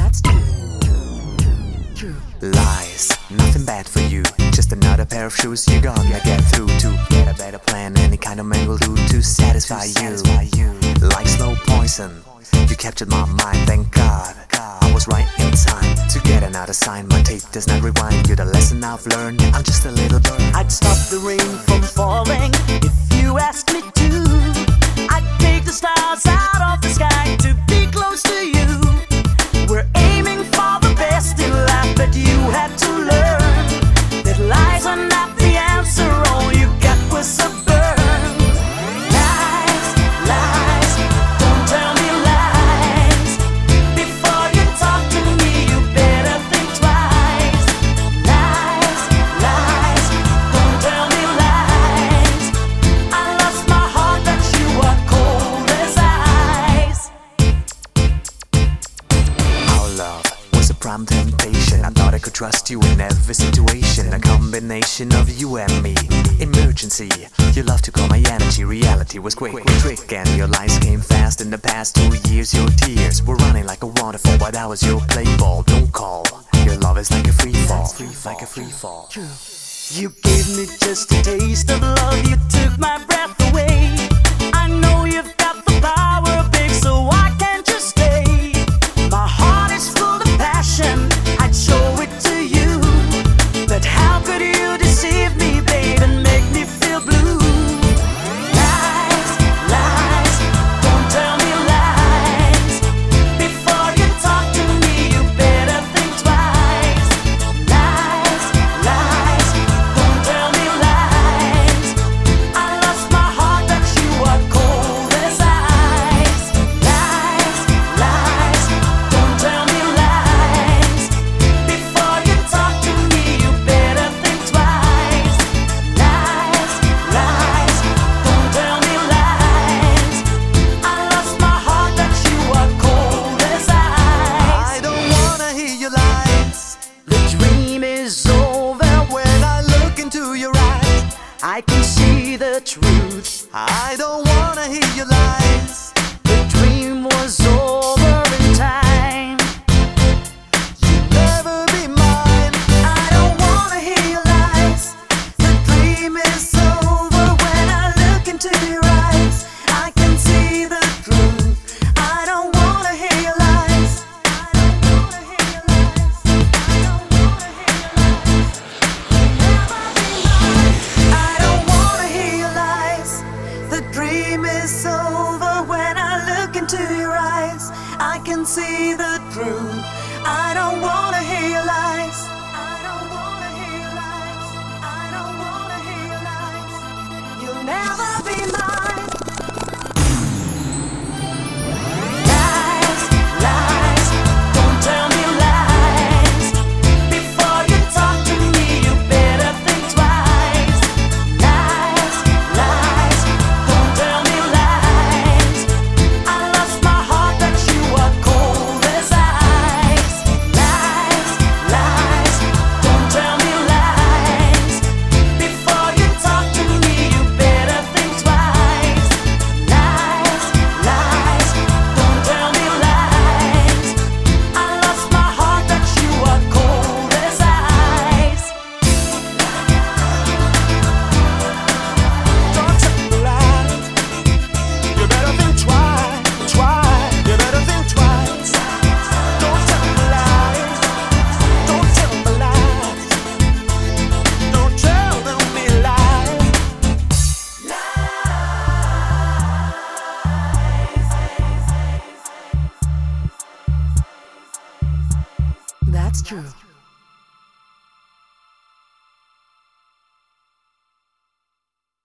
That's true. Lies, nothing bad for you. Just another pair of shoes you're gonna get through. To get a better plan, any kind of man will do to satisfy you. Like slow poison, you captured my mind, thank God. I was right in time to get another sign. My tape does not rewind. You're the lesson I've learned. I'm just a little bird. I'd stop the rain from falling if you asked me to. I'd take the stars out of the sky to be close to you. We're aiming for the best in life, but you had to learn that lies are not the answer. All you got was a burn. Lies, lies, don't tell me lies. Before you talk to me, you better think twice. Lies, lies, don't tell me lies. I lost my heart, but you are cold as ice. Our love was a prime temptation. I thought I could trust you in every situation. A combination of you and me. Emergency, you love to call my energy. Reality was quick, trick, and your lies came fast. In the past 2 years, your tears were running like a waterfall, but I was your play ball. Don't call, your love is like a free fall. Like a free fall. You gave me just a taste of love. You took my breath away. I know you've got the power, babe, so why can't you stay? My heart is full of passion, I'd show it to you. But how could you deceive me, babe, and make me feel blue? Lies, lies, don't tell me lies. Before you talk to me, you better think twice. Lies, lies, don't tell me lies. I lost my heart, but you are cold as ice. Lies, lies, don't tell me lies. Before you talk to me, you better think twice. Lies, lies, don't tell me lies. I lost my heart, but you are cold as ice. I don't wanna hear your lies. The dream is over. When I look into your eyes, I can see the truth. I don't wanna hear your lies. The dream was over in time. You'll never be mine. I don't wanna hear your lies. The dream is over. When I look into your eyes, I can see the truth. I don't wanna hear your lies. I don't wanna hear your lies. The dream is over. When I look into your eyes, I can see the truth. I don't wanna hear your lies. I don't wanna hear your lies. I don't wanna hear your lies. You'll never be mine. Lies, lies, don't tell me lies. Before you talk to me, you better think twice. Lies, lies, don't tell me lies. I lost my heart, but you are cold as ice. Lies, lies, don't tell me lies. Before you talk to me, you better think twice. Lies, lies, don't tell me lies. I lost my heart, but you are cold as ice. Don't tell me lies. You better think twice. You better think twice. Don't tell me lies. Don't tell me lies. Don't tell me lies. That's true.